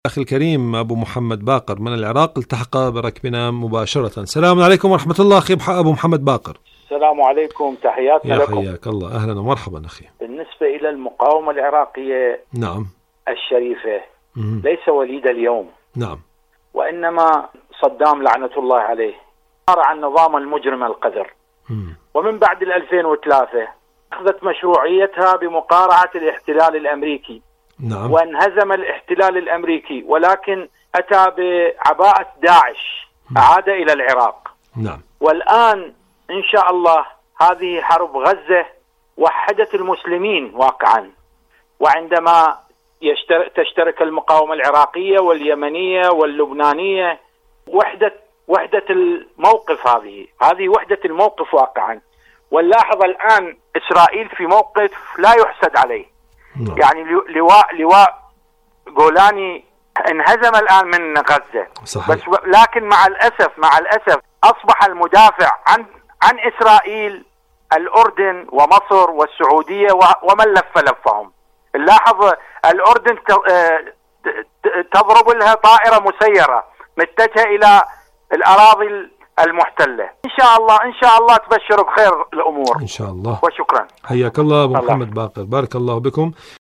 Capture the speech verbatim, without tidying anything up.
أخي الكريم أبو محمد باقر من العراق التحق بركبنا مباشرة. السلام عليكم ورحمة الله أخي أبو محمد باقر. السلام عليكم، تحياتنا لكم. يا حياك الله، أهلا ومرحبا أخي. بالنسبة إلى المقاومة العراقية نعم الشريفة مم. ليس وليد اليوم، نعم، وإنما صدام لعنة الله عليه عن النظام المجرم القذر، مم. ومن بعد ألفين وثلاثة أخذت مشروعيتها بمقارعة الاحتلال الأمريكي. نعم. وانهزم الاحتلال الأمريكي، ولكن أتى بعباءة داعش، عاد إلى العراق. نعم. والآن إن شاء الله هذه حرب غزة وحدت المسلمين واقعا، وعندما يشترك تشترك المقاومة العراقية واليمنية واللبنانية وحدة وحدة الموقف، هذه هذه وحدة الموقف واقعا. ونلاحظ الآن إسرائيل في موقف لا يحسد عليه. نعم. يعني لواء لواء جولاني انهزم الآن من غزة. صحيح. بس لكن مع الأسف مع الأسف أصبح المدافع عن عن إسرائيل الأردن ومصر والسعودية ومن لف لفهم. نلاحظ الأردن تضرب لها طائرة مسيرة متجهة إلى الأراضي المحتلة. إن شاء الله إن شاء الله تبشر بخير الأمور إن شاء الله. وشكرا. حياك الله أبو الله. محمد باقر، بارك الله بكم.